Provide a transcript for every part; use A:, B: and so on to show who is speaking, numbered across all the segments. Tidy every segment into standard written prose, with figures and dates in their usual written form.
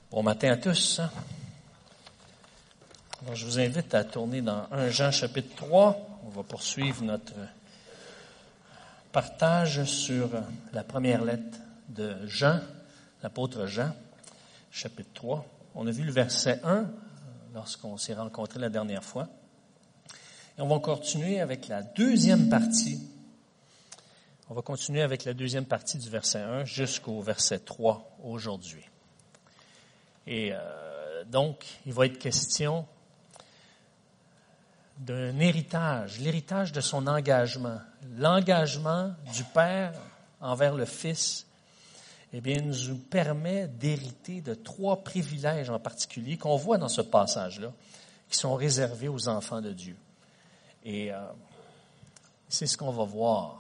A: Bon matin à tous. Alors, je vous invite à tourner dans 1 Jean chapitre 3. On va poursuivre notre partage sur la première lettre de Jean, l'apôtre Jean, chapitre 3. On a vu le verset 1 lorsqu'on s'est rencontrés la dernière fois. Et on va continuer avec la deuxième partie. On va continuer avec la deuxième partie du verset 1 jusqu'au verset 3 aujourd'hui. Et donc, il va être question d'un héritage, l'héritage de son engagement. L'engagement du Père envers le Fils, eh bien, nous permet d'hériter de 3 privilèges en particulier qu'on voit dans ce passage-là, qui sont réservés aux enfants de Dieu. Et c'est ce qu'on va voir.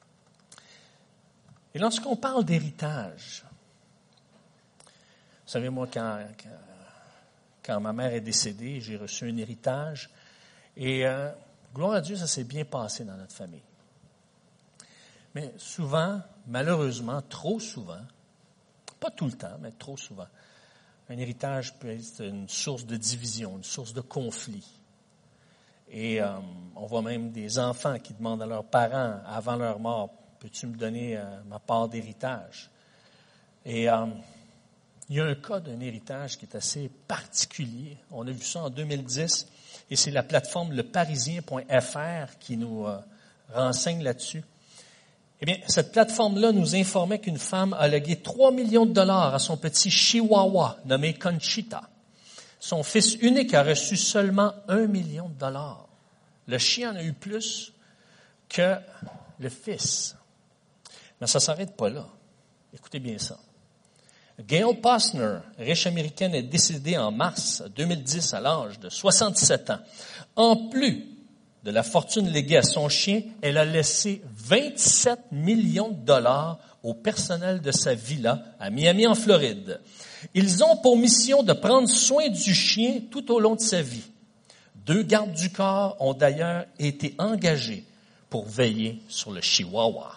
A: Et lorsqu'on parle d'héritage, vous savez, moi, quand ma mère est décédée, j'ai reçu un héritage. Et gloire à Dieu, ça s'est bien passé dans notre famille. Mais souvent, malheureusement, trop souvent, pas tout le temps, mais trop souvent, un héritage peut être une source de division, une source de conflit. Et on voit même des enfants qui demandent à leurs parents, avant leur mort, « Peux-tu me donner ma part d'héritage? » Et il y a un cas d'un héritage qui est assez particulier. On a vu ça en 2010 et c'est la plateforme leparisien.fr qui nous renseigne là-dessus. Eh bien, cette plateforme-là nous informait qu'une femme a légué 3 millions de dollars à son petit chihuahua nommé Conchita. Son fils unique a reçu seulement 1 million de dollars. Le chien en a eu plus que le fils. Mais ça ne s'arrête pas là. Écoutez bien ça. Gail Posner, riche américaine, est décédée en mars 2010 à l'âge de 67 ans. En plus de la fortune léguée à son chien, elle a laissé 27 millions de dollars au personnel de sa villa à Miami, en Floride. Ils ont pour mission de prendre soin du chien tout au long de sa vie. 2 gardes du corps ont d'ailleurs été engagés pour veiller sur le chihuahua.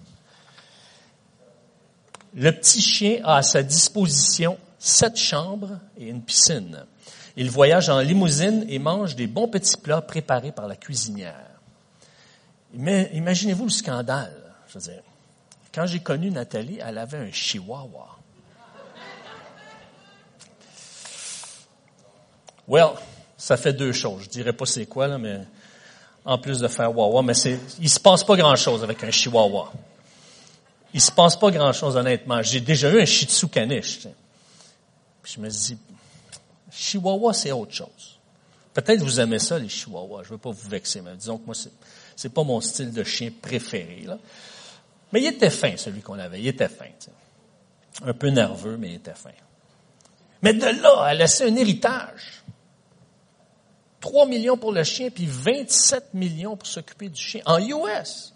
A: Le petit chien a à sa disposition 7 chambres et une piscine. Il voyage en limousine et mange des bons petits plats préparés par la cuisinière. Mais imaginez-vous le scandale. Je veux dire, quand j'ai connu Nathalie, elle avait un chihuahua. Well, ça fait 2 choses. Je dirais pas c'est quoi, là, mais en plus de faire wawa, mais il se passe pas grand-chose avec un chihuahua. Il se passe pas grand-chose, honnêtement. J'ai déjà eu un Shih Tzu caniche. Puis je me dis, chihuahua, c'est autre chose. Peut-être vous aimez ça, les chihuahuas. Je veux pas vous vexer, mais disons que moi, c'est pas mon style de chien préféré, là. Mais il était fin, celui qu'on avait. Il était fin, t'sais. Un peu nerveux, mais il était fin. Mais de là à laisser un héritage. 3 millions pour le chien, puis 27 millions pour s'occuper du chien. En US.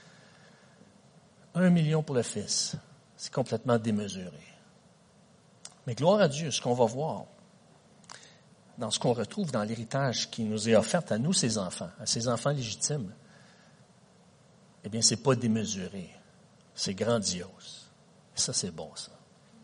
A: 1 million pour le fils. C'est complètement démesuré. Mais gloire à Dieu, ce qu'on va voir, dans ce qu'on retrouve dans l'héritage qui nous est offert à nous, ses enfants, à ses enfants légitimes, eh bien, c'est pas démesuré. C'est grandiose. Et ça, c'est bon, ça.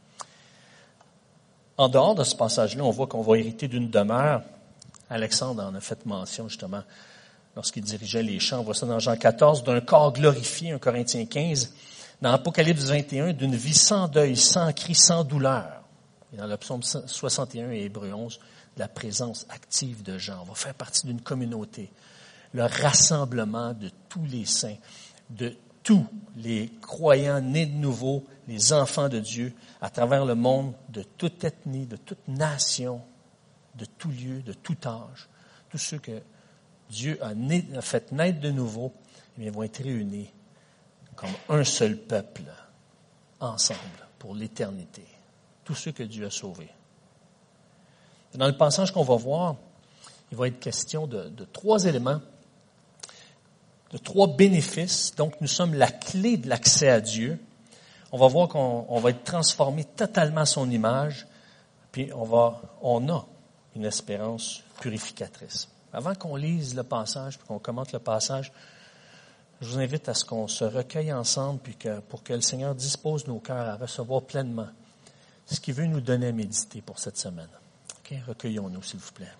A: En dehors de ce passage-là, on voit qu'on va hériter d'une demeure. Alexandre en a fait mention, justement, lorsqu'il dirigeait les champs. On voit ça dans Jean 14, d'un corps glorifié, 1 Corinthiens 15. Dans Apocalypse 21, d'une vie sans deuil, sans cri, sans douleur. Et dans le psaume 61 et Hébreux 11, de la présence active de Jean. On va faire partie d'une communauté. Le rassemblement de tous les saints, de tous les croyants nés de nouveau, les enfants de Dieu, à travers le monde, de toute ethnie, de toute nation, de tout lieu, de tout âge. Tous ceux que Dieu a fait naître de nouveau, eh bien, vont être réunis comme un seul peuple, ensemble, pour l'éternité. Tous ceux que Dieu a sauvés. Dans le passage qu'on va voir, il va être question de 3 éléments, de 3 bénéfices. Donc, nous sommes la clé de l'accès à Dieu. On va voir qu'on va être transformé totalement à son image, puis on a une espérance purificatrice. Avant qu'on lise le passage, puis qu'on commente le passage, je vous invite à ce qu'on se recueille ensemble, puis pour que le Seigneur dispose nos cœurs à recevoir pleinement ce qu'il veut nous donner à méditer pour cette semaine. Okay? Recueillons-nous, s'il vous plaît.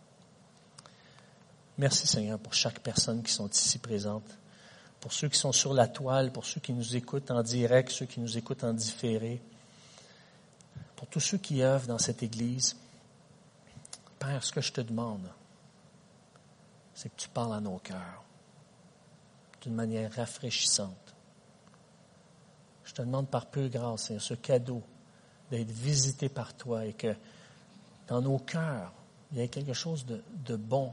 A: Merci, Seigneur, pour chaque personne qui sont ici présentes, pour ceux qui sont sur la toile, pour ceux qui nous écoutent en direct, ceux qui nous écoutent en différé, pour tous ceux qui œuvrent dans cette Église. Père, ce que je te demande, c'est que tu parles à nos cœurs d'une manière rafraîchissante. Je te demande par peu grâce, Seigneur, ce cadeau d'être visité par toi et que dans nos cœurs, il y ait quelque chose de bon,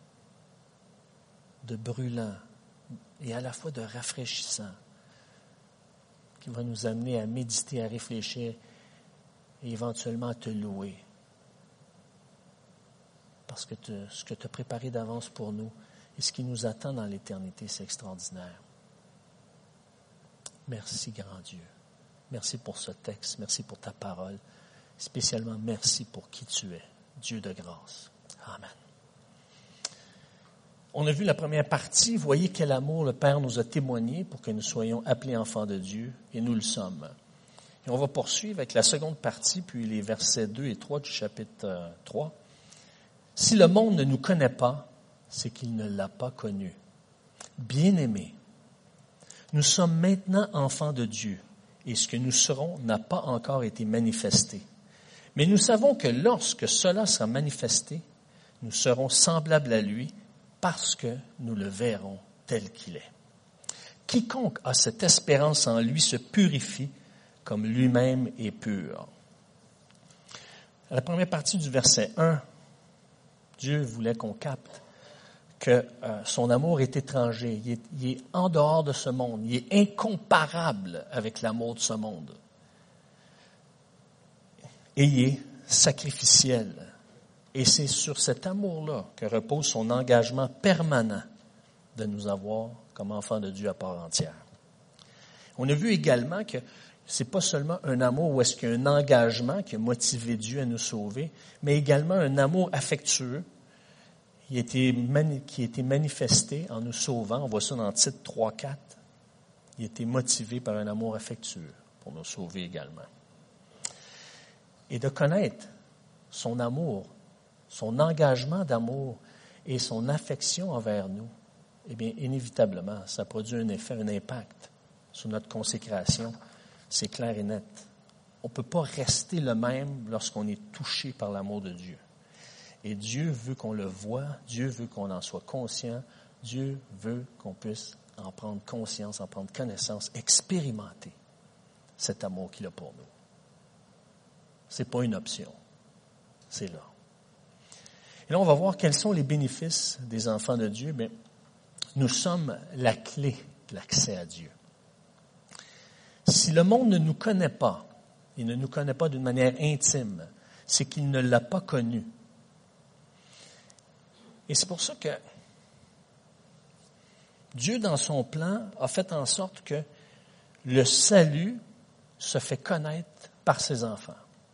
A: de brûlant et à la fois de rafraîchissant qui va nous amener à méditer, à réfléchir et éventuellement à te louer. Parce que ce que tu as préparé d'avance pour nous et ce qui nous attend dans l'éternité, c'est extraordinaire. Merci, grand Dieu. Merci pour ce texte. Merci pour ta parole. Spécialement, merci pour qui tu es, Dieu de grâce. Amen. On a vu la première partie. Voyez quel amour le Père nous a témoigné pour que nous soyons appelés enfants de Dieu, et nous le sommes. Et on va poursuivre avec la seconde partie, puis les versets 2 et 3 du chapitre 3. Si le monde ne nous connaît pas, c'est qu'il ne l'a pas connu. Bien-aimés, nous sommes maintenant enfants de Dieu, et ce que nous serons n'a pas encore été manifesté. Mais nous savons que lorsque cela sera manifesté, nous serons semblables à lui, parce que nous le verrons tel qu'il est. Quiconque a cette espérance en lui se purifie comme lui-même est pur. À la première partie du verset 1, Dieu voulait qu'on capte que son amour est étranger, il est en dehors de ce monde, il est incomparable avec l'amour de ce monde. Et il est sacrificiel. Et c'est sur cet amour-là que repose son engagement permanent de nous avoir comme enfants de Dieu à part entière. On a vu également que c'est pas seulement un amour où est-ce qu'il y a un engagement qui a motivé Dieu à nous sauver, mais également un amour affectueux qui a été manifesté en nous sauvant. On voit ça dans Tite 3-4. Il a été motivé par un amour affectueux pour nous sauver également. Et de connaître son amour, son engagement d'amour et son affection envers nous, eh bien, inévitablement, ça produit un effet, un impact sur notre consécration. C'est clair et net. On ne peut pas rester le même lorsqu'on est touché par l'amour de Dieu. Et Dieu veut qu'on le voie, Dieu veut qu'on en soit conscient, Dieu veut qu'on puisse en prendre conscience, en prendre connaissance, expérimenter cet amour qu'il a pour nous. Ce n'est pas une option, c'est là. Et là, on va voir quels sont les bénéfices des enfants de Dieu. Bien, nous sommes la clé de l'accès à Dieu. Si le monde ne nous connaît pas, il ne nous connaît pas d'une manière intime, c'est qu'il ne l'a pas connu. Et c'est pour ça que Dieu, dans son plan, a fait en sorte que le salut se fait connaître par ses enfants.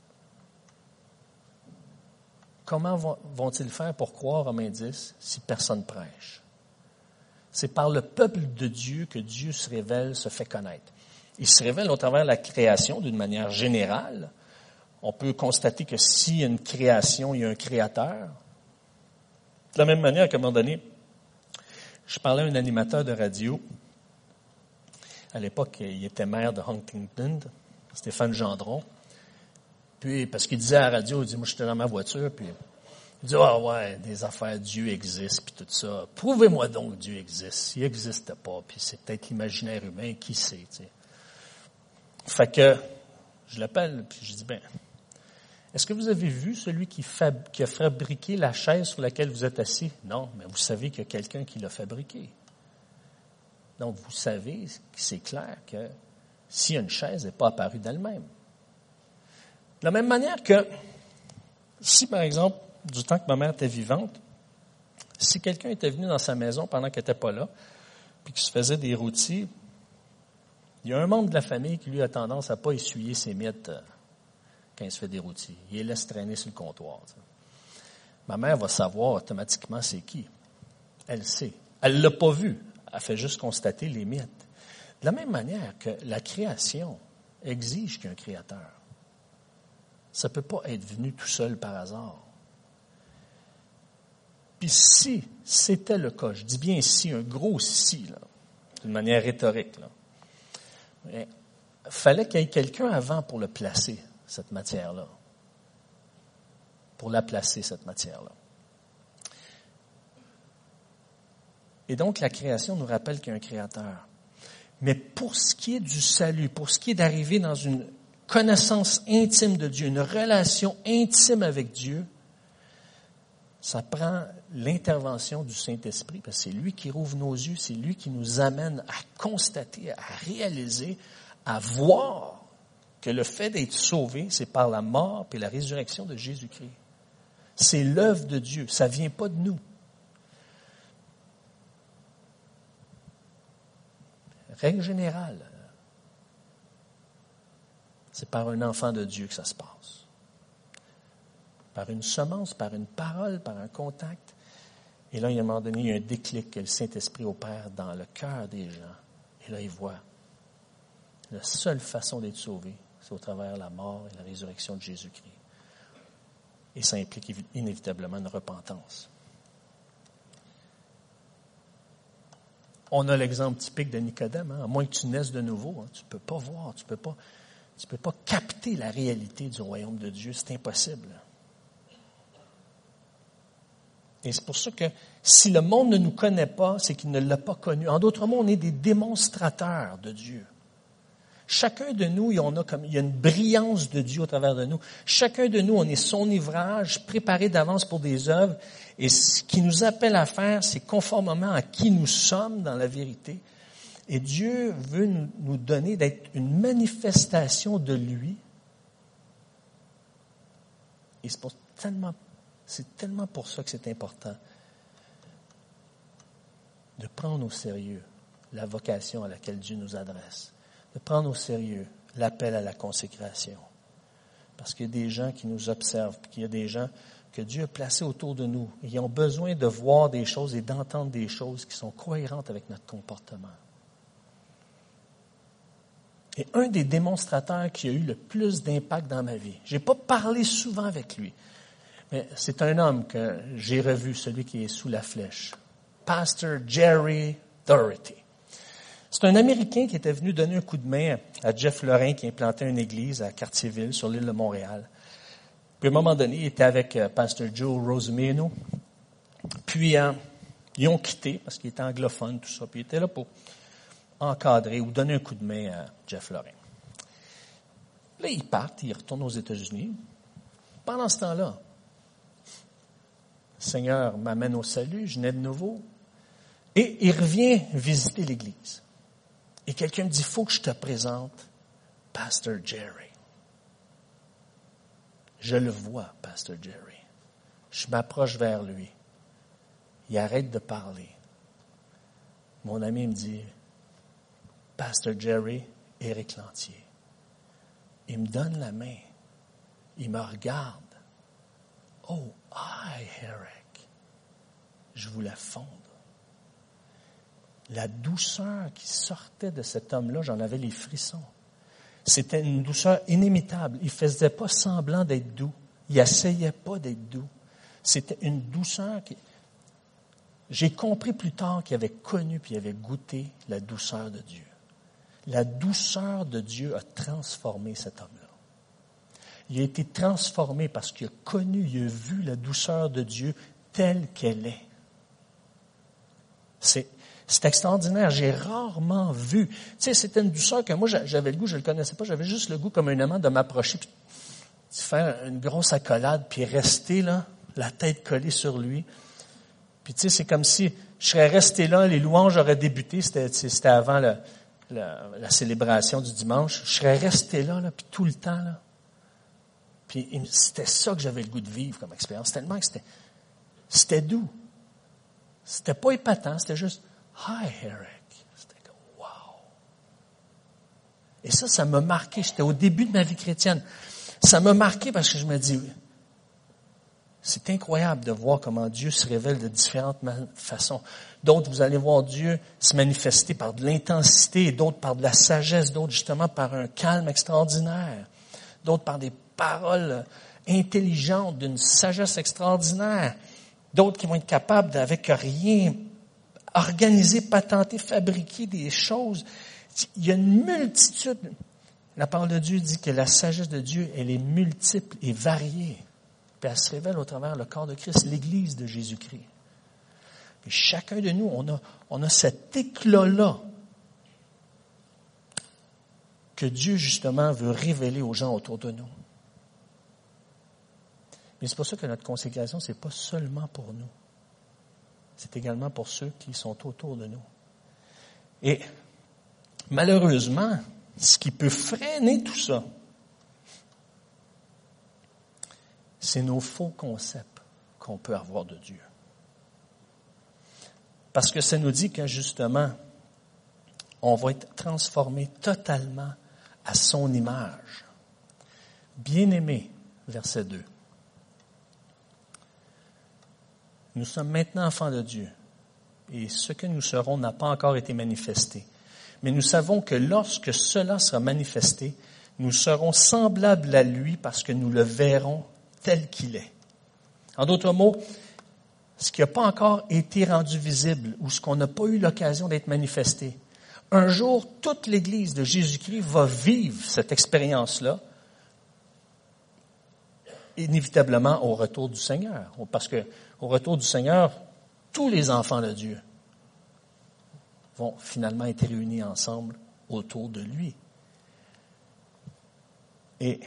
A: Comment vont-ils faire pour croire, Romains 10, si personne prêche? C'est par le peuple de Dieu que Dieu se révèle, se fait connaître. Il se révèle au travers de la création d'une manière générale. On peut constater que s'il y a une création, il y a un créateur. De la même manière qu'à un moment donné, je parlais à un animateur de radio. À l'époque, il était maire de Huntington, Stéphane Gendron. Puis, parce qu'il disait à la radio, il dit, moi, j'étais dans ma voiture, puis il dit, ah ouais, des affaires, Dieu existe, puis tout ça. Prouvez-moi donc que Dieu existe. Il n'existe pas, puis c'est peut-être l'imaginaire humain, qui sait, tu sais. Fait que, je l'appelle, puis je dis, est-ce que vous avez vu celui qui a fabriqué la chaise sur laquelle vous êtes assis? Non, mais vous savez qu'il y a quelqu'un qui l'a fabriqué. Donc, vous savez, c'est clair que si une chaise n'est pas apparue d'elle-même. De la même manière que, si par exemple, du temps que ma mère était vivante, si quelqu'un était venu dans sa maison pendant qu'elle n'était pas là, puis qu'il se faisait des rôtis, il y a un membre de la famille qui lui a tendance à ne pas essuyer ses miettes quand il se fait des rôtis. Il les laisse traîner sur le comptoir. T'sais. Ma mère va savoir automatiquement c'est qui. Elle sait. Elle ne l'a pas vu. Elle fait juste constater les miettes. De la même manière que la création exige qu'il y ait un créateur. Ça ne peut pas être venu tout seul par hasard. Puis si c'était le cas, je dis bien si, un gros si, là, d'une manière rhétorique, là, il fallait qu'il y ait quelqu'un avant pour le placer, cette matière-là. Pour la placer, cette matière-là. Et donc, la création nous rappelle qu'il y a un créateur. Mais pour ce qui est du salut, pour ce qui est d'arriver dans une connaissance intime de Dieu, une relation intime avec Dieu, ça prend l'intervention du Saint-Esprit, parce que c'est lui qui rouvre nos yeux, c'est lui qui nous amène à constater, à réaliser, à voir que le fait d'être sauvé, c'est par la mort et la résurrection de Jésus-Christ. C'est l'œuvre de Dieu, ça ne vient pas de nous. Règle générale, c'est par un enfant de Dieu que ça se passe. Par une semence, par une parole, par un contact. Et là, il y a un moment donné, il y a un déclic que le Saint-Esprit opère dans le cœur des gens. Et là, ils voient la seule façon d'être sauvé, c'est au travers de la mort et la résurrection de Jésus-Christ. Et ça implique inévitablement une repentance. On a l'exemple typique de Nicodème, à moins que tu naisses de nouveau, tu ne peux pas voir, tu peux pas capter la réalité du royaume de Dieu, c'est impossible. Et c'est pour ça que si le monde ne nous connaît pas, c'est qu'il ne l'a pas connu. En d'autres mots, on est des démonstrateurs de Dieu. Chacun de nous, il y a une brillance de Dieu au travers de nous. Chacun de nous, on est son ouvrage, préparé d'avance pour des œuvres. Et ce qui nous appelle à faire, c'est conformément à qui nous sommes dans la vérité. Et Dieu veut nous donner d'être une manifestation de lui. Et c'est tellement pour ça que c'est important de prendre au sérieux la vocation à laquelle Dieu nous adresse. De prendre au sérieux l'appel à la consécration. Parce qu'il y a des gens qui nous observent, puis qu'il y a des gens que Dieu a placés autour de nous. Et ils ont besoin de voir des choses et d'entendre des choses qui sont cohérentes avec notre comportement. Et un des démonstrateurs qui a eu le plus d'impact dans ma vie, je n'ai pas parlé souvent avec lui, mais c'est un homme que j'ai revu, celui qui est sous la flèche. Pasteur Jerry Doherty. C'est un Américain qui était venu donner un coup de main à Jeff Lorrain qui implantait une église à Cartierville, sur l'île de Montréal. Puis à un moment donné, il était avec Pasteur Joe Rosemeno. Puis ils ont quitté parce qu'il était anglophone, tout ça. Puis il était là pour encadrer ou donner un coup de main à Jeff Lorrain. Là, ils partent, ils retournent aux États-Unis. Pendant ce temps-là, le Seigneur m'amène au salut, je nais de nouveau. Et il revient visiter l'église. Et quelqu'un me dit, il faut que je te présente Pasteur Jerry. Je le vois, Pasteur Jerry. Je m'approche vers lui. Il arrête de parler. Mon ami me dit, Pasteur Jerry, Éric Lantier. Il me donne la main. Il me regarde. Oh, hi, Eric. Je voulais fondre. La douceur qui sortait de cet homme-là, j'en avais les frissons. C'était une douceur inimitable. Il ne faisait pas semblant d'être doux. Il n'essayait pas d'être doux. C'était une douceur qui... J'ai compris plus tard qu'il avait connu puis il avait goûté la douceur de Dieu. La douceur de Dieu a transformé cet homme-là. Il a été transformé parce qu'il a connu, il a vu la douceur de Dieu telle qu'elle est. C'est extraordinaire. J'ai rarement vu. Tu sais, c'était une douceur que moi, j'avais le goût, je ne le connaissais pas, j'avais juste le goût comme un amant de m'approcher, puis de faire une grosse accolade, puis rester là, la tête collée sur lui. Puis tu sais, c'est comme si je serais resté là, les louanges auraient débuté, c'était avant la célébration du dimanche. Je serais resté là, puis tout le temps, là. Puis c'était ça que j'avais le goût de vivre comme expérience. Tellement que c'était doux. C'était pas épatant, c'était juste « Hi, Eric ». C'était comme « Wow ». Et ça m'a marqué. J'étais au début de ma vie chrétienne. Ça m'a marqué parce que je me dis, c'est incroyable de voir comment Dieu se révèle de différentes façons. D'autres, vous allez voir Dieu se manifester par de l'intensité, d'autres par de la sagesse, d'autres justement par un calme extraordinaire, d'autres par des paroles intelligentes, d'une sagesse extraordinaire. D'autres qui vont être capables, avec rien, organiser, patenter, fabriquer des choses. Il y a une multitude. La parole de Dieu dit que la sagesse de Dieu, elle est multiple et variée. Puis elle se révèle au travers le corps de Christ, l'Église de Jésus-Christ. Et chacun de nous, on a cet éclat-là que Dieu, justement, veut révéler aux gens autour de nous. Mais c'est pour ça que notre consécration, ce n'est pas seulement pour nous. C'est également pour ceux qui sont autour de nous. Et malheureusement, ce qui peut freiner tout ça, c'est nos faux concepts qu'on peut avoir de Dieu. Parce que ça nous dit que, justement, on va être transformé totalement à son image. Bien-aimés, verset 2. Nous sommes maintenant enfants de Dieu, et ce que nous serons n'a pas encore été manifesté. Mais nous savons que lorsque cela sera manifesté, nous serons semblables à lui parce que nous le verrons tel qu'il est. En d'autres mots, ce qui n'a pas encore été rendu visible ou ce qu'on n'a pas eu l'occasion d'être manifesté, un jour, toute l'Église de Jésus-Christ va vivre cette expérience-là, inévitablement au retour du Seigneur. Parce que au retour du Seigneur, tous les enfants de Dieu vont finalement être réunis ensemble autour de lui. Et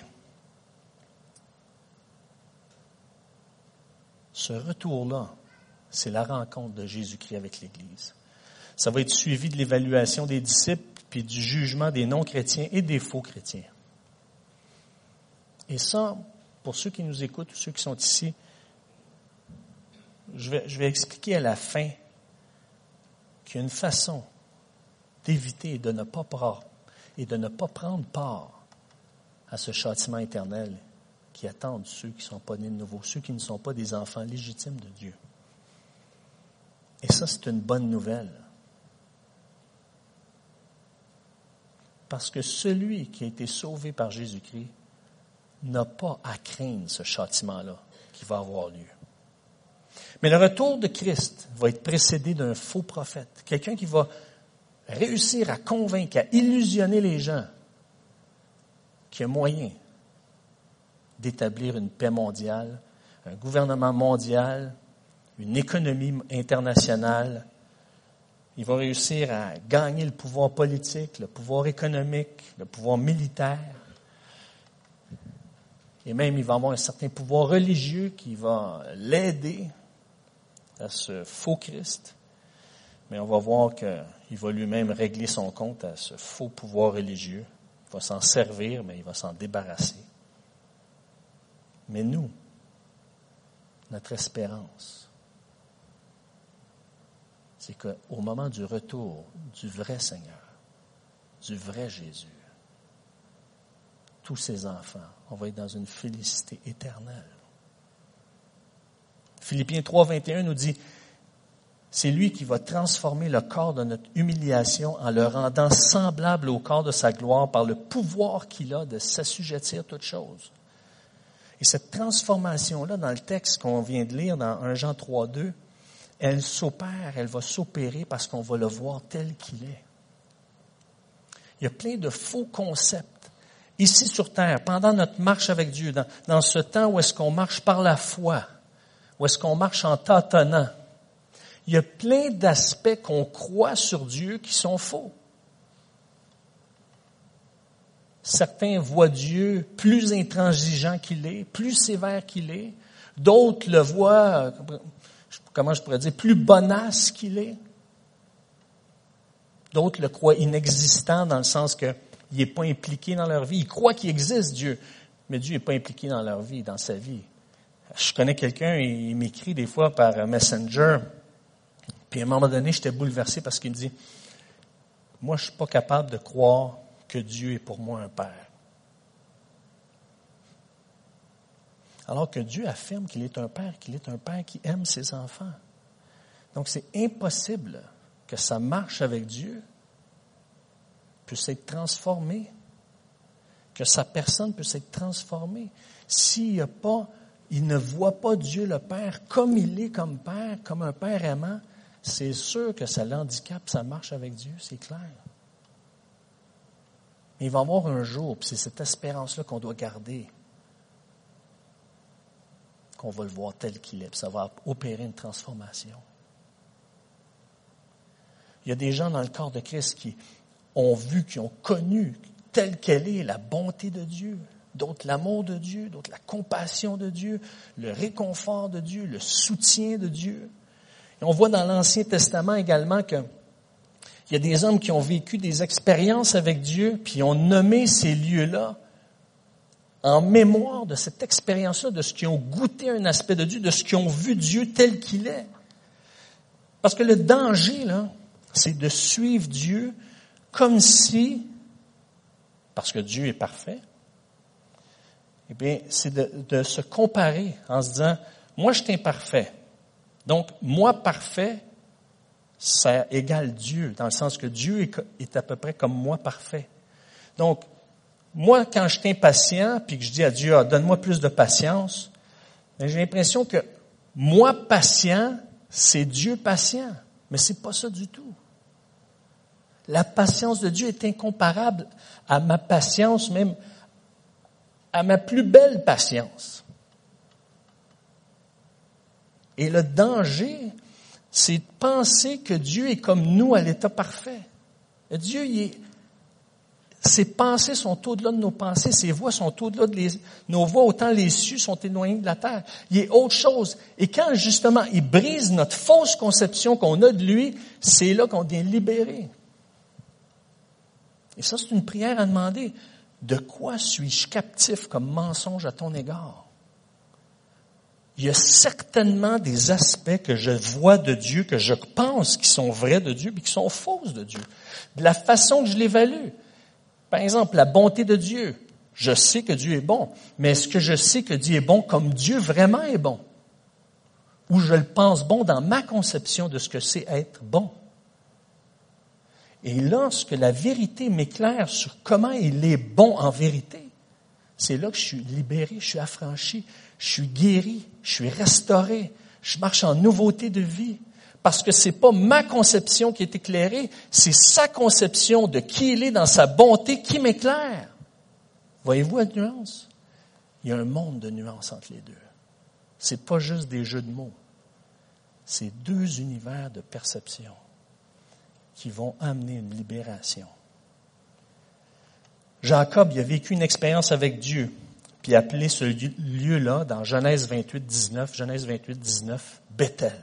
A: ce retour-là, c'est la rencontre de Jésus-Christ avec l'Église. Ça va être suivi de l'évaluation des disciples, puis du jugement des non-chrétiens et des faux chrétiens. Et ça, pour ceux qui nous écoutent, ou ceux qui sont ici, je vais expliquer à la fin qu'il y a une façon d'éviter et de ne pas prendre part à ce châtiment éternel qui attend ceux qui ne sont pas nés de nouveau, ceux qui ne sont pas des enfants légitimes de Dieu. Et ça, c'est une bonne nouvelle. Parce que celui qui a été sauvé par Jésus-Christ n'a pas à craindre ce châtiment-là qui va avoir lieu. Mais le retour de Christ va être précédé d'un faux prophète, quelqu'un qui va réussir à convaincre, à illusionner les gens qu'il y a moyen d'établir une paix mondiale, un gouvernement mondial, une économie internationale. Il va réussir à gagner le pouvoir politique, le pouvoir économique, le pouvoir militaire. Et même, il va avoir un certain pouvoir religieux qui va l'aider à ce faux Christ. Mais on va voir qu'il va lui-même régler son compte à ce faux pouvoir religieux. Il va s'en servir, mais il va s'en débarrasser. Mais nous, notre espérance, c'est qu'au moment du retour du vrai Seigneur, du vrai Jésus, tous ses enfants, on va être dans une félicité éternelle. Philippiens 3, 21 nous dit, c'est lui qui va transformer le corps de notre humiliation en le rendant semblable au corps de sa gloire par le pouvoir qu'il a de s'assujettir toutes choses. Et cette transformation-là, dans le texte qu'on vient de lire dans 1 Jean 3, 2, elle va s'opérer parce qu'on va le voir tel qu'il est. Il y a plein de faux concepts ici sur terre, pendant notre marche avec Dieu, dans ce temps où est-ce qu'on marche par la foi, où est-ce qu'on marche en tâtonnant. Il y a plein d'aspects qu'on croit sur Dieu qui sont faux. Certains voient Dieu plus intransigeant qu'il est, plus sévère qu'il est. D'autres le voient, comment je pourrais dire, plus bonasse qu'il est. D'autres le croient inexistant dans le sens qu'il n'est pas impliqué dans leur vie. Ils croient qu'il existe Dieu, mais Dieu n'est pas impliqué dans leur vie, dans sa vie. Je connais quelqu'un, il m'écrit des fois par Messenger, puis à un moment donné, j'étais bouleversé parce qu'il me dit, moi, je ne suis pas capable de croire que Dieu est pour moi un père. Alors que Dieu affirme qu'il est un père qui aime ses enfants. Donc, c'est impossible que sa marche avec Dieu puisse être transformée, que sa personne puisse être transformée. Il ne voit pas Dieu le Père comme il est comme Père, comme un Père aimant, c'est sûr que ça l'handicape, ça marche avec Dieu, c'est clair. Mais il va y avoir un jour, puis c'est cette espérance-là qu'on doit garder, qu'on va le voir tel qu'il est, puis ça va opérer une transformation. Il y a des gens dans le corps de Christ qui ont vu, qui ont connu telle qu'elle est la bonté de Dieu, d'autres l'amour de Dieu, d'autres la compassion de Dieu, le réconfort de Dieu, le soutien de Dieu. Et on voit dans l'Ancien Testament également qu'il y a des hommes qui ont vécu des expériences avec Dieu, puis ont nommé ces lieux-là en mémoire de cette expérience-là, de ce qu'ils ont goûté un aspect de Dieu, de ce qu'ils ont vu Dieu tel qu'il est. Parce que le danger, là, c'est de suivre Dieu comme si, parce que Dieu est parfait, eh bien, c'est de se comparer en se disant, moi je suis imparfait. Donc, moi parfait, ça égale Dieu, dans le sens que Dieu est à peu près comme moi parfait. Donc, moi, quand je suis impatient, puis que je dis à Dieu, donne-moi plus de patience, j'ai l'impression que moi patient, c'est Dieu patient. Mais c'est pas ça du tout. La patience de Dieu est incomparable à ma patience, même à ma plus belle patience. Et le danger, c'est de penser que Dieu est comme nous à l'état parfait. Dieu, ses pensées sont au-delà de nos pensées, ses voies sont au-delà de nos voies, autant les cieux sont éloignés de la terre. Il est autre chose. Et quand, justement, il brise notre fausse conception qu'on a de lui, c'est là qu'on devient libéré. Et ça, c'est une prière à demander. De quoi suis-je captif comme mensonge à ton égard? Il y a certainement des aspects que je vois de Dieu, que je pense qui sont vrais de Dieu, puis qui sont fausses de Dieu. De la façon que je l'évalue. Par exemple, la bonté de Dieu. Je sais que Dieu est bon, mais est-ce que je sais que Dieu est bon comme Dieu vraiment est bon? Ou je le pense bon dans ma conception de ce que c'est être bon? Et lorsque la vérité m'éclaire sur comment il est bon en vérité, c'est là que je suis libéré, je suis affranchi, je suis guéri, je suis restauré, je marche en nouveauté de vie. Parce que c'est pas ma conception qui est éclairée, c'est sa conception de qui il est dans sa bonté qui m'éclaire. Voyez-vous la nuance? Il y a un monde de nuances entre les deux. C'est pas juste des jeux de mots. C'est deux univers de perception qui vont amener une libération. Jacob, il a vécu une expérience avec Dieu, puis il a appelé ce lieu-là, dans Genèse 28, 19, Bethel.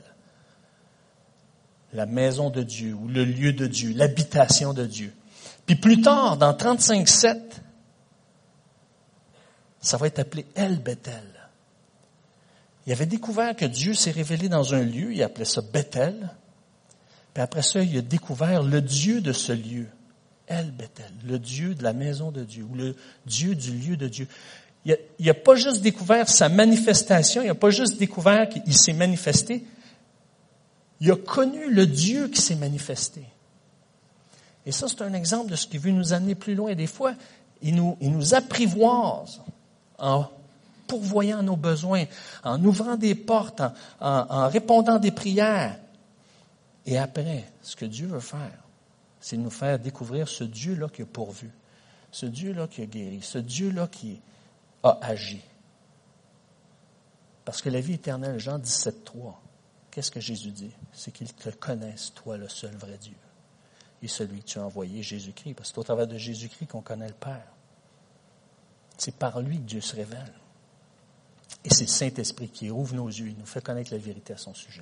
A: La maison de Dieu, ou le lieu de Dieu, l'habitation de Dieu. Puis plus tard, dans 35-7, ça va être appelé El Bethel. Il avait découvert que Dieu s'est révélé dans un lieu, il appelait ça Bethel. Puis après ça, il a découvert le Dieu de ce lieu, El Bethel, le Dieu de la maison de Dieu, ou le Dieu du lieu de Dieu. Il n'a pas juste découvert sa manifestation, il n'a pas juste découvert qu'il s'est manifesté, il a connu le Dieu qui s'est manifesté. Et ça, c'est un exemple de ce qui veut nous amener plus loin. Des fois, il nous apprivoise en pourvoyant nos besoins, en ouvrant des portes, en répondant des prières. Et après, ce que Dieu veut faire, c'est nous faire découvrir ce Dieu-là qui a pourvu, ce Dieu-là qui a guéri, ce Dieu-là qui a agi. Parce que la vie éternelle, Jean 17,3, qu'est-ce que Jésus dit? C'est qu'ils te connaissent, toi, le seul vrai Dieu. Et celui que tu as envoyé, Jésus-Christ. Parce que c'est au travers de Jésus-Christ qu'on connaît le Père. C'est par lui que Dieu se révèle. Et c'est le Saint-Esprit qui ouvre nos yeux, il nous fait connaître la vérité à son sujet.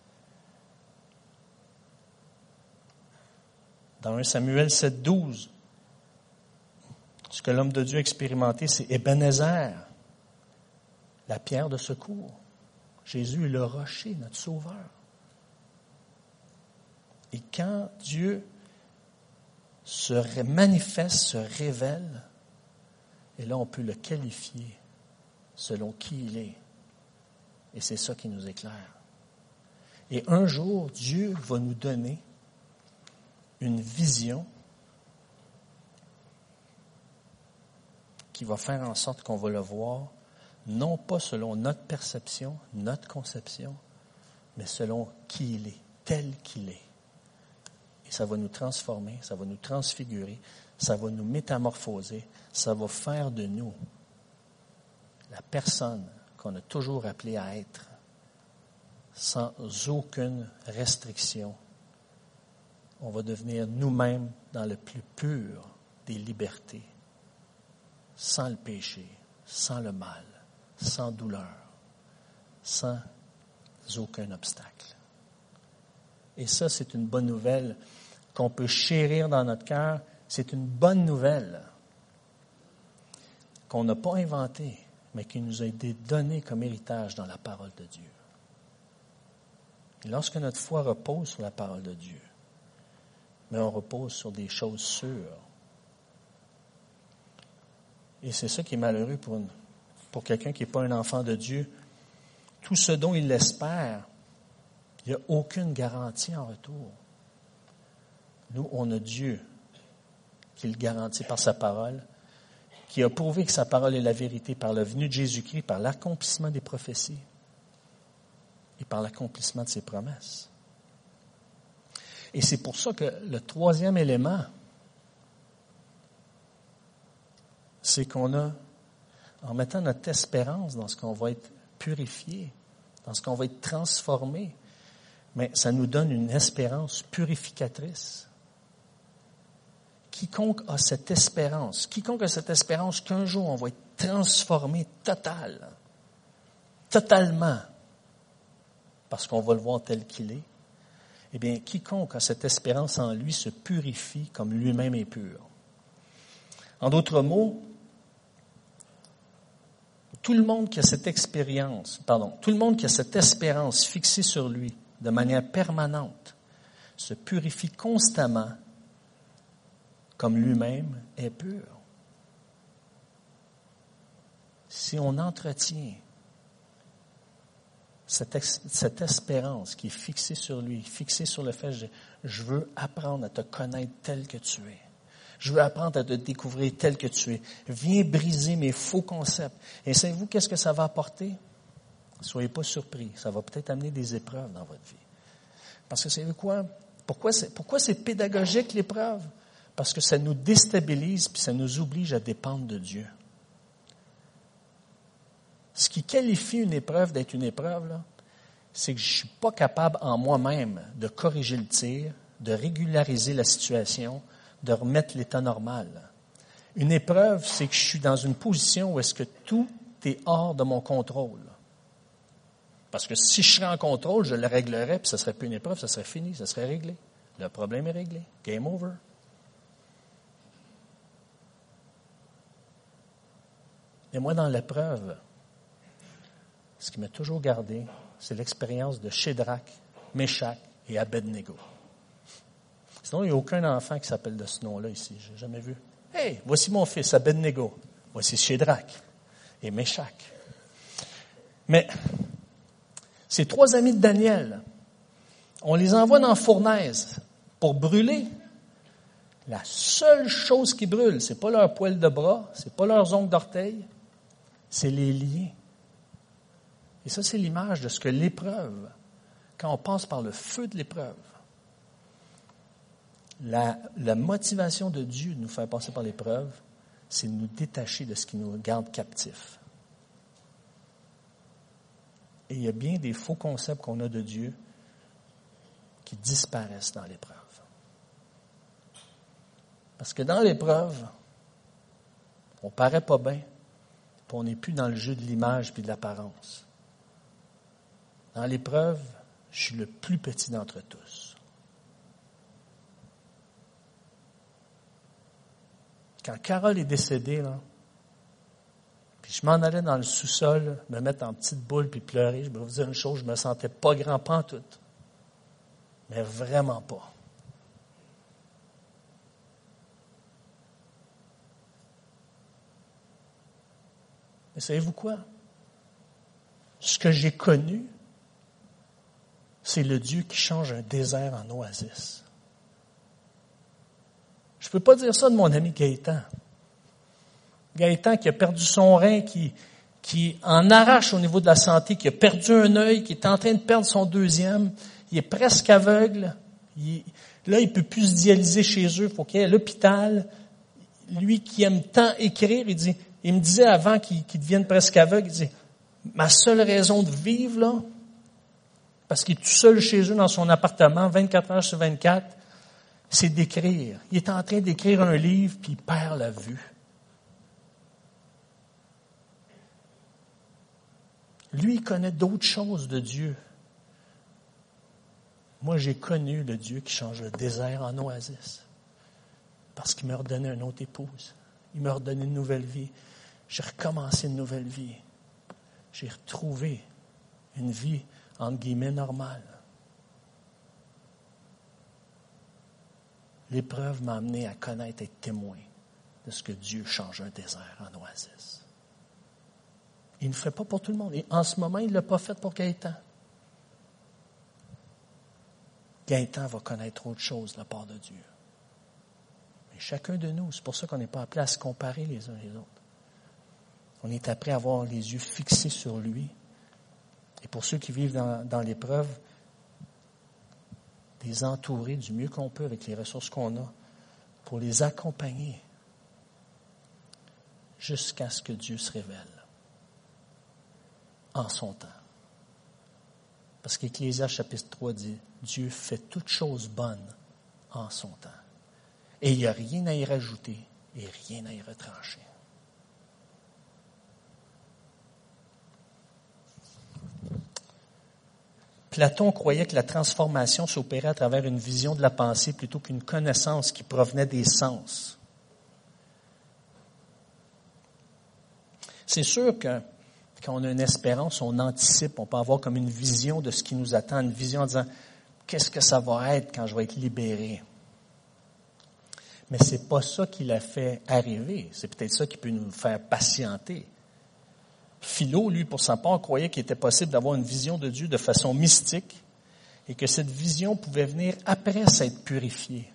A: Dans 1 Samuel 7,12, ce que l'homme de Dieu a expérimenté, c'est Ebenezer, la pierre de secours. Jésus est le rocher, notre sauveur. Et quand Dieu se manifeste, se révèle, et là on peut le qualifier selon qui il est. Et c'est ça qui nous éclaire. Et un jour, Dieu va nous donner une vision qui va faire en sorte qu'on va le voir, non pas selon notre perception, notre conception, mais selon qui il est, tel qu'il est. Et ça va nous transformer, ça va nous transfigurer, ça va nous métamorphoser, ça va faire de nous la personne qu'on a toujours appelée à être, sans aucune restriction. On va devenir nous-mêmes dans le plus pur des libertés, sans le péché, sans le mal, sans douleur, sans aucun obstacle. Et ça, c'est une bonne nouvelle qu'on peut chérir dans notre cœur. C'est une bonne nouvelle qu'on n'a pas inventée, mais qui nous a été donnée comme héritage dans la parole de Dieu. Et lorsque notre foi repose sur la parole de Dieu, mais on repose sur des choses sûres. Et c'est ça qui est malheureux pour quelqu'un qui n'est pas un enfant de Dieu. Tout ce dont il espère, il n'y a aucune garantie en retour. Nous, on a Dieu qui le garantit par sa parole, qui a prouvé que sa parole est la vérité par la venue de Jésus-Christ, par l'accomplissement des prophéties et par l'accomplissement de ses promesses. Et c'est pour ça que le troisième élément, c'est qu'on a, en mettant notre espérance dans ce qu'on va être purifié, dans ce qu'on va être transformé, mais ça nous donne une espérance purificatrice. Quiconque a cette espérance qu'un jour on va être transformé totalement, parce qu'on va le voir tel qu'il est, eh bien, quiconque a cette espérance en lui se purifie comme lui-même est pur. En d'autres mots, tout le monde qui a cette espérance fixée sur lui de manière permanente se purifie constamment comme lui-même est pur. Si on entretient cette espérance qui est fixée sur lui, fixée sur le fait, je veux apprendre à te connaître tel que tu es. Je veux apprendre à te découvrir tel que tu es. Viens briser mes faux concepts. Et savez-vous qu'est-ce que ça va apporter? Soyez pas surpris. Ça va peut-être amener des épreuves dans votre vie. Parce que savez-vous quoi? Pourquoi c'est pédagogique l'épreuve? Parce que ça nous déstabilise puis ça nous oblige à dépendre de Dieu. Ce qui qualifie une épreuve d'être une épreuve, là, c'est que je ne suis pas capable en moi-même de corriger le tir, de régulariser la situation, de remettre l'état normal. Une épreuve, c'est que je suis dans une position où est-ce que tout est hors de mon contrôle. Parce que si je serais en contrôle, je le réglerais, puis ce ne serait plus une épreuve, ça serait fini, ça serait réglé. Le problème est réglé. Game over. Et moi, dans l'épreuve, ce qui m'a toujours gardé, c'est l'expérience de Shadrach, Meshach et Abednego. Sinon, il n'y a aucun enfant qui s'appelle de ce nom-là ici. Je n'ai jamais vu. Hey, voici mon fils, Abednego. Voici Shadrach et Meshach. Mais ces trois amis de Daniel, on les envoie dans la fournaise pour brûler. La seule chose qui brûle, c'est pas leur poil de bras, c'est pas leurs ongles d'orteil, c'est les liens. Et ça, c'est l'image de ce que l'épreuve, quand on passe par le feu de l'épreuve, la motivation de Dieu de nous faire passer par l'épreuve, c'est de nous détacher de ce qui nous garde captifs. Et il y a bien des faux concepts qu'on a de Dieu qui disparaissent dans l'épreuve. Parce que dans l'épreuve, on paraît pas bien, puis on n'est plus dans le jeu de l'image puis de l'apparence. Dans l'épreuve, je suis le plus petit d'entre tous. Quand Carole est décédée, là, puis je m'en allais dans le sous-sol, me mettre en petite boule puis pleurer, je vais vous dire une chose, je me sentais pas grand pantoute. Mais vraiment pas. Mais savez-vous quoi? Ce que j'ai connu, c'est le Dieu qui change un désert en oasis. Je ne peux pas dire ça de mon ami Gaëtan. Gaëtan qui a perdu son rein, qui en arrache au niveau de la santé, qui a perdu un œil, qui est en train de perdre son deuxième, il est presque aveugle. Là, il peut plus se dialyser chez eux, il faut qu'il aille à l'hôpital. Lui qui aime tant écrire, il me disait avant qu'il devienne presque aveugle, il dit, ma seule raison de vivre, là, parce qu'il est tout seul chez eux dans son appartement, 24 heures sur 24, c'est d'écrire. Il est en train d'écrire un livre, puis il perd la vue. Lui, il connaît d'autres choses de Dieu. Moi, j'ai connu le Dieu qui change le désert en oasis. Parce qu'il m'a redonné une autre épouse. Il m'a redonné une nouvelle vie. J'ai recommencé une nouvelle vie. J'ai retrouvé une vie, entre guillemets, normale. L'épreuve m'a amené à connaître et être témoin de ce que Dieu change un désert en oasis. Il ne le fait pas pour tout le monde. Et en ce moment, il ne l'a pas fait pour Gaëtan. Gaëtan va connaître autre chose de la part de Dieu. Mais chacun de nous, c'est pour ça qu'on n'est pas appelé à se comparer les uns les autres. On est appelé à avoir les yeux fixés sur lui. Et pour ceux qui vivent dans l'épreuve, les entourer du mieux qu'on peut avec les ressources qu'on a, pour les accompagner jusqu'à ce que Dieu se révèle en son temps. Parce qu'Ecclésiaste chapitre 3 dit, Dieu fait toutes choses bonnes en son temps. Et il n'y a rien à y rajouter et rien à y retrancher. Platon croyait que la transformation s'opérait à travers une vision de la pensée plutôt qu'une connaissance qui provenait des sens. C'est sûr que quand on a une espérance, on anticipe, on peut avoir comme une vision de ce qui nous attend, une vision en disant « Qu'est-ce que ça va être quand je vais être libéré? » Mais c'est pas ça qui l'a fait arriver. C'est peut-être ça qui peut nous faire patienter. Philo, lui, pour sa part, croyait qu'il était possible d'avoir une vision de Dieu de façon mystique et que cette vision pouvait venir après s'être purifiée.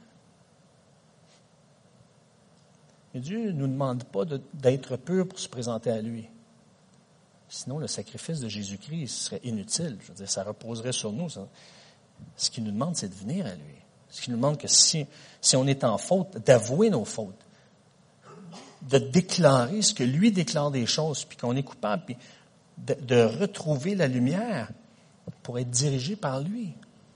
A: Mais Dieu ne nous demande pas d'être pur pour se présenter à lui. Sinon, le sacrifice de Jésus-Christ serait inutile. Je veux dire, ça reposerait sur nous. Ça. Ce qu'il nous demande, c'est de venir à lui. Ce qu'il nous demande, que si on est en faute, d'avouer nos fautes, de déclarer ce que lui déclare des choses, puis qu'on est coupable, puis de retrouver la lumière pour être dirigé par lui.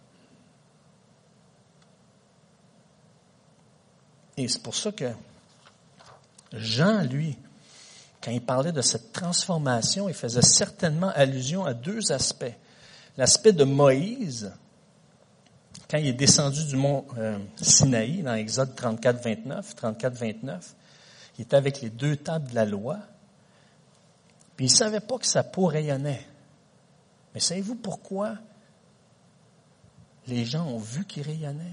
A: Et c'est pour ça que Jean, lui, quand il parlait de cette transformation, il faisait certainement allusion à deux aspects. L'aspect de Moïse, quand il est descendu du mont Sinaï, dans Exode 34-29, il était avec les deux tables de la loi, puis il ne savait pas que sa peau rayonnait. Mais savez-vous pourquoi les gens ont vu qu'il rayonnait?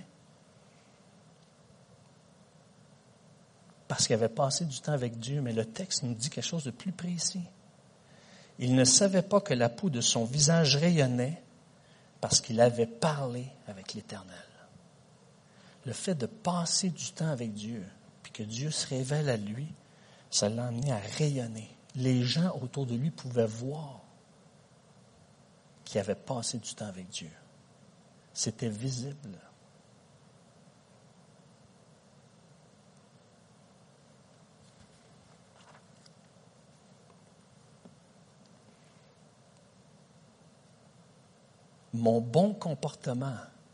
A: Parce qu'il avait passé du temps avec Dieu, mais le texte nous dit quelque chose de plus précis. Il ne savait pas que la peau de son visage rayonnait parce qu'il avait parlé avec l'Éternel. Le fait de passer du temps avec Dieu, puis que Dieu se révèle à lui, ça l'a amené à rayonner. Les gens autour de lui pouvaient voir qu'il avait passé du temps avec Dieu. C'était visible. Mon bon comportement,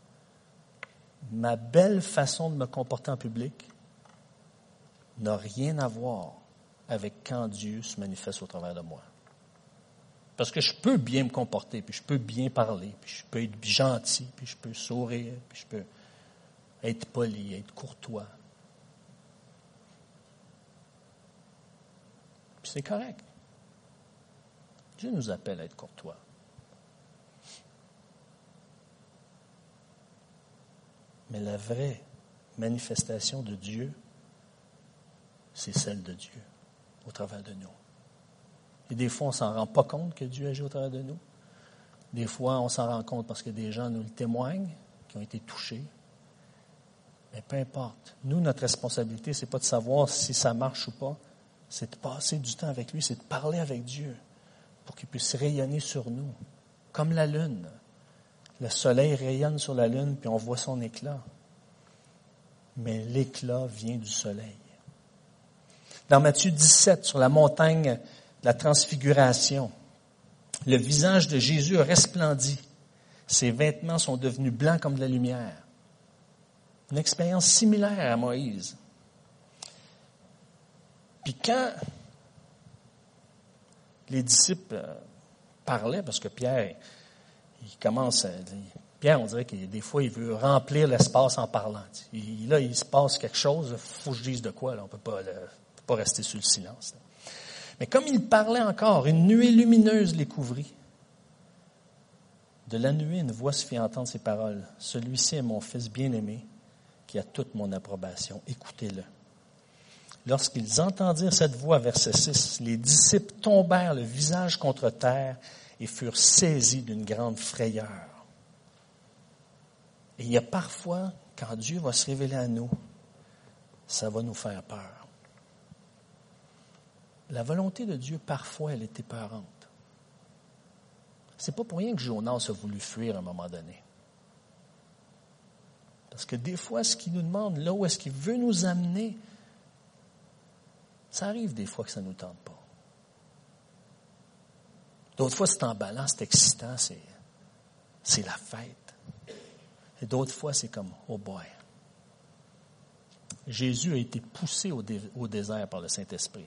A: ma belle façon de me comporter en public n'a rien à voir avec quand Dieu se manifeste au travers de moi. Parce que je peux bien me comporter, puis je peux bien parler, puis je peux être gentil, puis je peux sourire, puis je peux être poli, être courtois. Puis c'est correct. Dieu nous appelle à être courtois. Mais la vraie manifestation de Dieu, c'est celle de Dieu au travers de nous. Et des fois, on ne s'en rend pas compte que Dieu agit au travers de nous. Des fois, on s'en rend compte parce que des gens nous le témoignent, qui ont été touchés. Mais peu importe. Nous, notre responsabilité, ce n'est pas de savoir si ça marche ou pas. c'est de passer du temps avec lui, c'est de parler avec Dieu pour qu'il puisse rayonner sur nous, comme la lune. Le soleil rayonne sur la lune, puis on voit son éclat. Mais l'éclat vient du soleil. Dans Matthieu 17, sur la montagne de la transfiguration, le visage de Jésus a resplendi. Ses vêtements sont devenus blancs comme de la lumière. Une expérience similaire à Moïse. Puis quand les disciples parlaient, parce que Pierre, il commence à... Pierre, on dirait que des fois, il veut remplir l'espace en parlant. Là, il se passe quelque chose, il faut que je dise de quoi, là, on ne peut pas rester sur le silence. Là. Mais comme il parlait encore, une nuée lumineuse les couvrit. De la nuée, une voix se fit entendre ces paroles. « Celui-ci est mon Fils bien-aimé, qui a toute mon approbation. Écoutez-le. » Lorsqu'ils entendirent cette voix, verset 6, les disciples tombèrent le visage contre terre et furent saisis d'une grande frayeur. Et il y a parfois, quand Dieu va se révéler à nous, ça va nous faire peur. La volonté de Dieu, parfois, elle est épeurante. C'est pas pour rien que Jonas a voulu fuir à un moment donné. Parce que des fois, ce qu'il nous demande, là où est-ce qu'il veut nous amener, ça arrive des fois que ça ne nous tente pas. D'autres fois, c'est emballant, c'est excitant, c'est la fête. Et d'autres fois, c'est comme, oh boy. Jésus a été poussé au désert par le Saint-Esprit.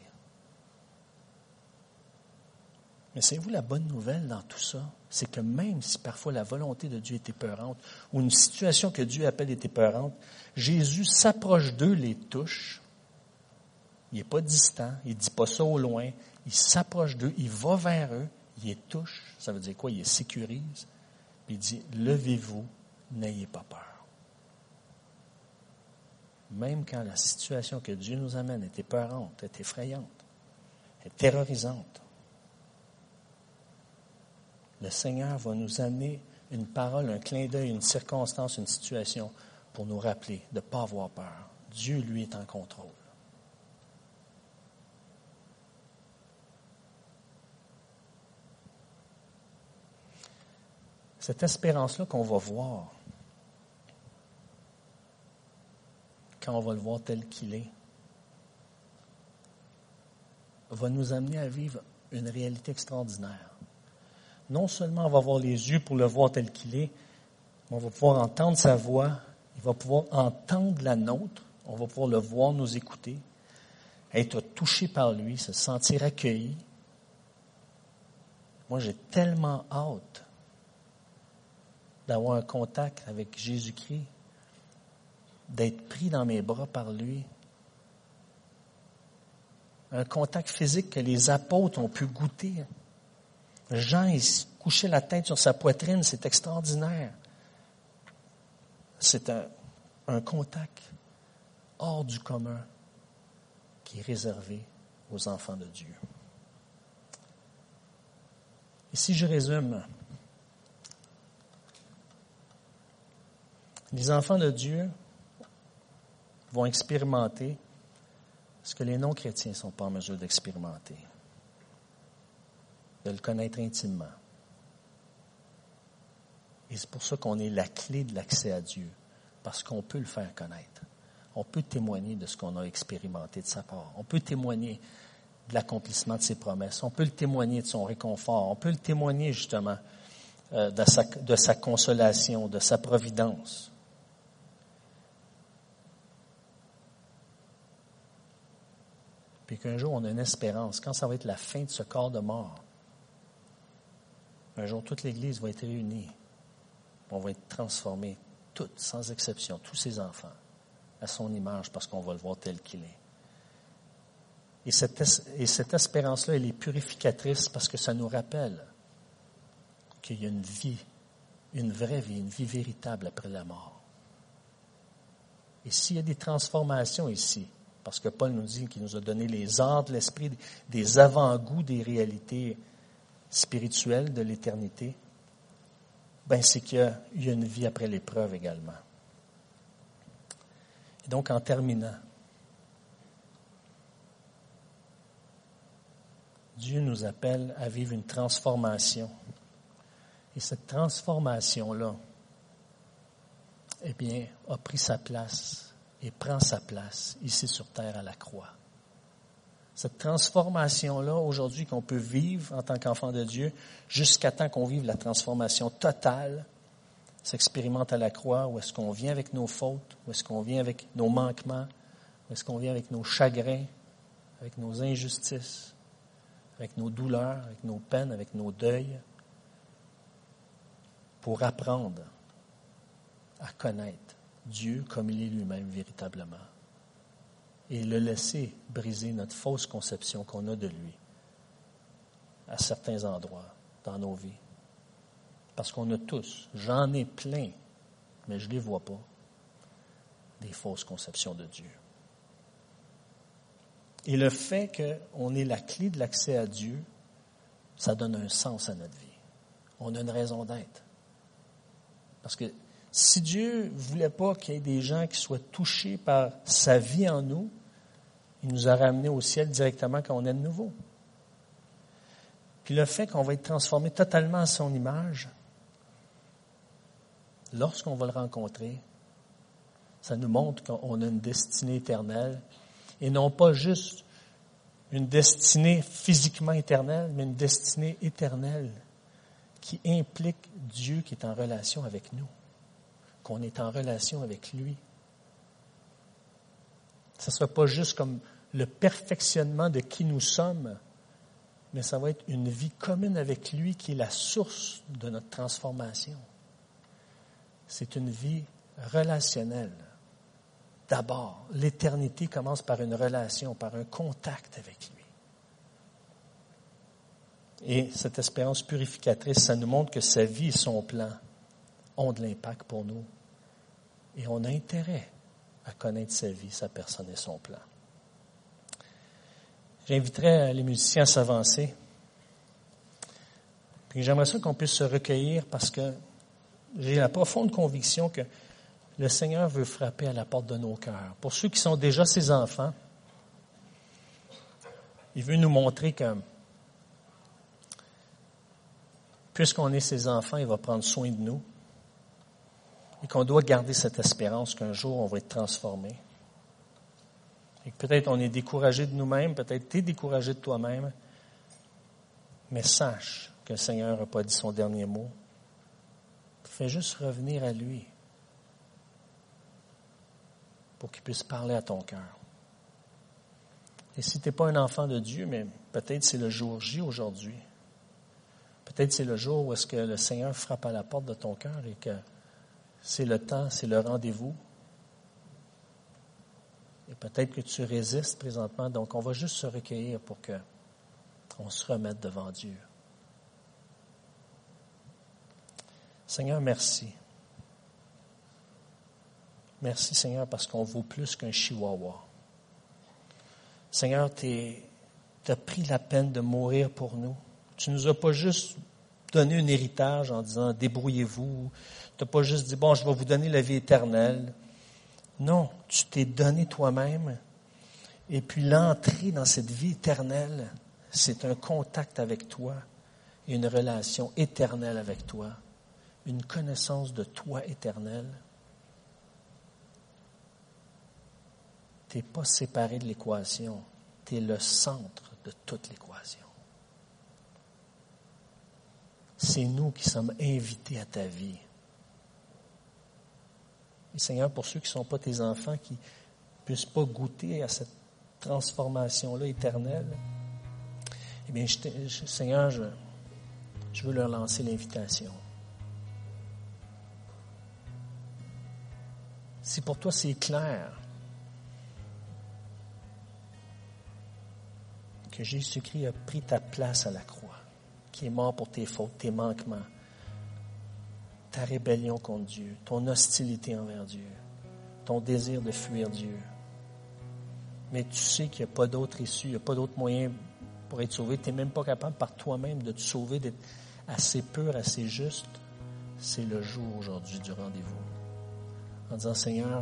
A: Mais savez-vous, la bonne nouvelle dans tout ça, c'est que même si parfois la volonté de Dieu est épeurante, ou une situation que Dieu appelle est épeurante, Jésus s'approche d'eux, les touche. Il n'est pas distant, il ne dit pas ça au loin, il s'approche d'eux, il va vers eux, il les touche. Ça veut dire quoi? Il les sécurise. Puis il dit, levez-vous, n'ayez pas peur. Même quand la situation que Dieu nous amène est épeurante, est effrayante, est terrorisante, le Seigneur va nous amener une parole, un clin d'œil, une circonstance, une situation pour nous rappeler de ne pas avoir peur. Dieu, lui, est en contrôle. Cette espérance-là qu'on va voir, quand on va le voir tel qu'il est, va nous amener à vivre une réalité extraordinaire. Non seulement on va avoir les yeux pour le voir tel qu'il est, mais on va pouvoir entendre sa voix, il va pouvoir entendre la nôtre, on va pouvoir le voir nous écouter, être touché par lui, se sentir accueilli. Moi, j'ai tellement hâte d'avoir un contact avec Jésus-Christ, d'être pris dans mes bras par lui. Un contact physique que les apôtres ont pu goûter. Jean, il se couchait la tête sur sa poitrine, c'est extraordinaire. C'est un contact hors du commun qui est réservé aux enfants de Dieu. Et si je résume, les enfants de Dieu vont expérimenter ce que les non-chrétiens ne sont pas en mesure d'expérimenter, de le connaître intimement. Et c'est pour ça qu'on est la clé de l'accès à Dieu, parce qu'on peut le faire connaître. On peut témoigner de ce qu'on a expérimenté de sa part. On peut témoigner de l'accomplissement de ses promesses. On peut le témoigner de son réconfort. On peut le témoigner justement de sa consolation, de sa providence. Puis qu'un jour, on a une espérance. Quand ça va être la fin de ce corps de mort, un jour, toute l'Église va être réunie. On va être transformés, toutes, sans exception, tous ses enfants, à son image, parce qu'on va le voir tel qu'il est. Et cette espérance-là, elle est purificatrice parce que ça nous rappelle qu'il y a une vie, une vraie vie, une vie véritable après la mort. Et s'il y a des transformations ici, parce que Paul nous dit qu'il nous a donné les arts de l'esprit, des avant-goûts des réalités spirituelles de l'éternité, ben c'est qu'il y a une vie après l'épreuve également. Et donc, en terminant, Dieu nous appelle à vivre une transformation. Et cette transformation-là, eh bien, a pris sa place et prend sa place ici sur terre à la croix. Cette transformation-là, aujourd'hui, qu'on peut vivre en tant qu'enfant de Dieu, jusqu'à temps qu'on vive la transformation totale, s'expérimente à la croix, où est-ce qu'on vient avec nos fautes, où est-ce qu'on vient avec nos manquements, où est-ce qu'on vient avec nos chagrins, avec nos injustices, avec nos douleurs, avec nos peines, avec nos deuils, pour apprendre à connaître Dieu comme il est lui-même véritablement et le laisser briser notre fausse conception qu'on a de lui à certains endroits dans nos vies. Parce qu'on a tous, j'en ai plein, mais je ne les vois pas, des fausses conceptions de Dieu. Et le fait qu'on ait la clé de l'accès à Dieu, ça donne un sens à notre vie. On a une raison d'être. Parce que si Dieu ne voulait pas qu'il y ait des gens qui soient touchés par sa vie en nous, il nous a ramenés au ciel directement quand on est de nouveau. Puis le fait qu'on va être transformé totalement à son image, lorsqu'on va le rencontrer, ça nous montre qu'on a une destinée éternelle et non pas juste une destinée physiquement éternelle, mais une destinée éternelle qui implique Dieu qui est en relation avec nous, qu'on est en relation avec lui. Ça ne sera pas juste comme le perfectionnement de qui nous sommes, mais ça va être une vie commune avec lui qui est la source de notre transformation. C'est une vie relationnelle. D'abord, l'éternité commence par une relation, par un contact avec lui. Et cette espérance purificatrice, ça nous montre que sa vie et son plan ont de l'impact pour nous. Et on a intérêt à connaître sa vie, sa personne et son plan. J'inviterais les musiciens à s'avancer. Puis j'aimerais ça qu'on puisse se recueillir parce que j'ai la profonde conviction que le Seigneur veut frapper à la porte de nos cœurs. Pour ceux qui sont déjà ses enfants, il veut nous montrer que puisqu'on est ses enfants, il va prendre soin de nous et qu'on doit garder cette espérance qu'un jour on va être transformé. Et que peut-être on est découragé de nous-mêmes, peut-être tu es découragé de toi-même, mais sache que le Seigneur n'a pas dit son dernier mot. Fais juste revenir à lui pour qu'il puisse parler à ton cœur. Et si tu n'es pas un enfant de Dieu, mais peut-être c'est le jour J aujourd'hui. Peut-être c'est le jour où est-ce que le Seigneur frappe à la porte de ton cœur et que c'est le temps, c'est le rendez-vous. Et peut-être que tu résistes présentement, donc on va juste se recueillir pour qu'on se remette devant Dieu. Seigneur, merci. Merci, Seigneur, parce qu'on vaut plus qu'un chihuahua. Seigneur, tu as pris la peine de mourir pour nous. Tu nous as pas juste donné un héritage en disant « débrouillez-vous ». Tu n'as pas juste dit « bon, je vais vous donner la vie éternelle ». Non, tu t'es donné toi-même. Et puis l'entrée dans cette vie éternelle, c'est un contact avec toi, une relation éternelle avec toi, une connaissance de toi éternelle. Tu n'es pas séparé de l'équation. Tu es le centre de toute l'équation. C'est nous qui sommes invités à ta vie. Et Seigneur, pour ceux qui ne sont pas tes enfants, qui ne puissent pas goûter à cette transformation-là éternelle, eh bien, Seigneur, je veux leur lancer l'invitation. Si pour toi c'est clair que Jésus-Christ a pris ta place à la croix, qui est mort pour tes fautes, tes manquements, ta rébellion contre Dieu, ton hostilité envers Dieu, ton désir de fuir Dieu. Mais tu sais qu'il n'y a pas d'autre issue, il n'y a pas d'autre moyen pour être sauvé. Tu n'es même pas capable par toi-même de te sauver, d'être assez pur, assez juste. C'est le jour aujourd'hui du rendez-vous. En disant, Seigneur,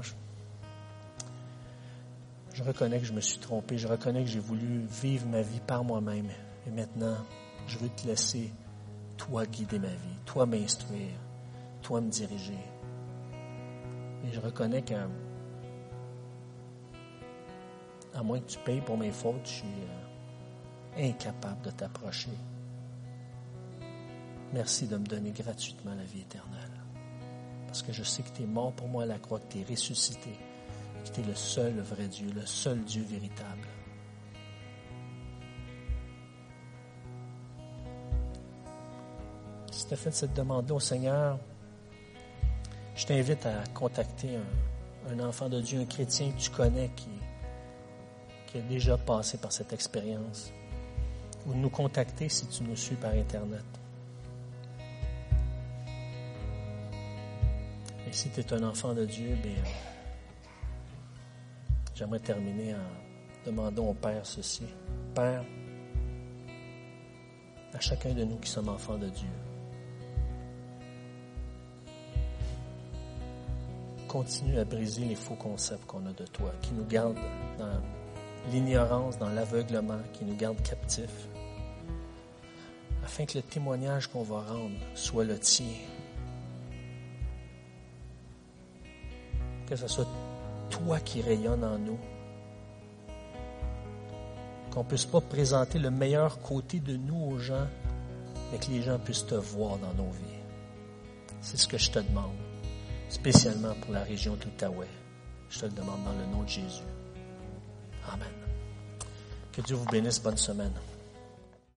A: je reconnais que je me suis trompé, je reconnais que j'ai voulu vivre ma vie par moi-même Et maintenant, je veux te laisser, toi, guider ma vie, toi, m'instruire, toi, me diriger. Et je reconnais qu'à moins que tu payes pour mes fautes, je suis incapable de t'approcher. Merci de me donner gratuitement la vie éternelle. Parce que je sais que tu es mort pour moi à la croix, que tu es ressuscité, que tu es le seul vrai Dieu, le seul Dieu véritable. Si tu as fait cette demande-là au Seigneur, je t'invite à contacter un enfant de Dieu, un chrétien que tu connais qui a déjà passé par cette expérience, ou de nous contacter si tu nous suis par Internet. Et si tu es un enfant de Dieu, bien, j'aimerais terminer en demandant au Père ceci. Père, à chacun de nous qui sommes enfants de Dieu, continue à briser les faux concepts qu'on a de toi, qui nous gardent dans l'ignorance, dans l'aveuglement, qui nous gardent captifs, afin que le témoignage qu'on va rendre soit le tien. Que ce soit toi qui rayonne en nous. Qu'on ne puisse pas présenter le meilleur côté de nous aux gens, mais que les gens puissent te voir dans nos vies. C'est ce que je te demande, spécialement pour la région de l'Outaouais. Je te le demande dans le nom de Jésus. Amen. Que Dieu vous bénisse. Bonne semaine.